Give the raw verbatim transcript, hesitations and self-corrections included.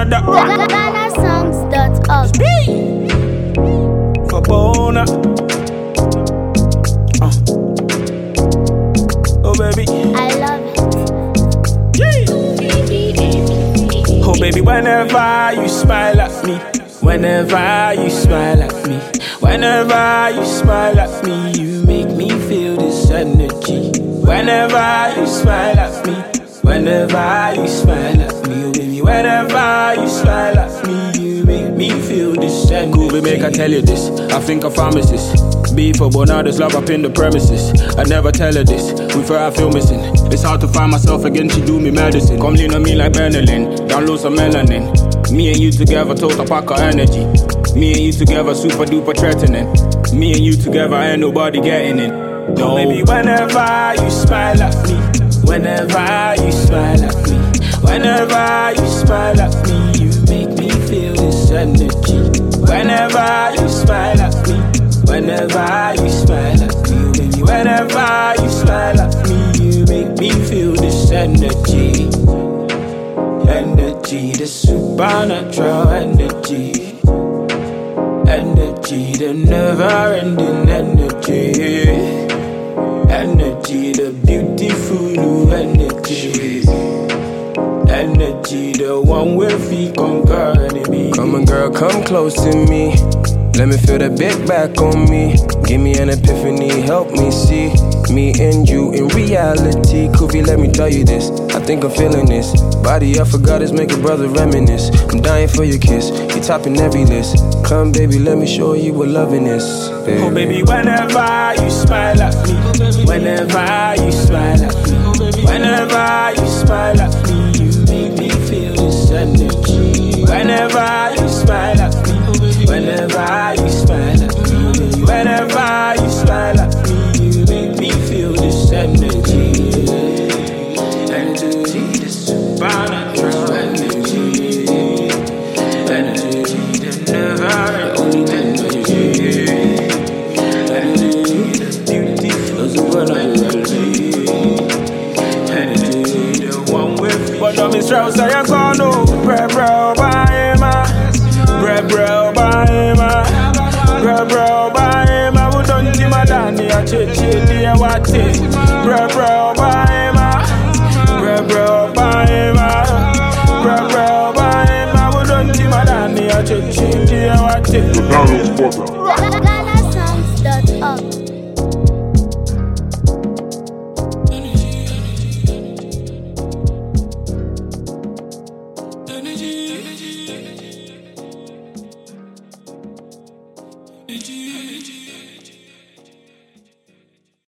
brother. Ghana Songs dot org. For Bona. Uh. Oh baby, I love it. yeah. Oh baby, whenever you smile at me, whenever you smile at me, whenever you smile at me, you make me feel this energy. Whenever you smile at me, whenever you smile at me, oh baby, whenever you smile at me, you make me feel this energy. Cool, baby, make I tell you this. I think I promise this. Be for but now there's love up in the premises. I never tell her this. With her I feel missing. It's hard to find myself again. She do me medicine. Come lean on me like Benelin. Download some melanin. Me and you together, total pack of energy. Me and you together, super duper threatening. Me and you together, ain't nobody getting it. No, baby, whenever you smile at me, whenever you smile at me, whenever you smile at me, you make me feel this energy. Whenever you smile at me, whenever you smile at me, baby, whenever you smile at me, you make me feel this energy. Energy, the supernatural energy. Energy, the never-ending energy. Energy, the beautiful energy. Energy, the one where we conquer enemy. Come on, girl, come close to me. Let me feel the big back on me. Give me an epiphany, help me see me and you in reality. Koofy, let me tell you this. I think I'm feeling this. Body I forgot is make a brother reminisce. I'm dying for your kiss. You topping every list. Come, baby, let me show you what loving is. Baby. Oh, baby, whenever you smile at me, whenever you smile at me, whenever you smile at me, you make me feel this energy. Whenever you smile at me, whenever you smile at me, whenever you smile at me, you make me feel this energy. Energy, the supernatural energy. Energy, the never-ending energy. Energy, the beautiful energy. Energy, the one with. But don't be stressed, I ain't gonna know. Bro, bro, bye, ma. Bro, bro, bye, ma. Bro, bro, bye, ma. We don't see my Danny, I change it, dear, what it. Bro, bro, bye, ma. Bro, bro, bye, ma. Bro, bro, bye, ma. We don't see my Danny, I change it, dear, what it. Ghana Songs dot org. Energy, energy, energy.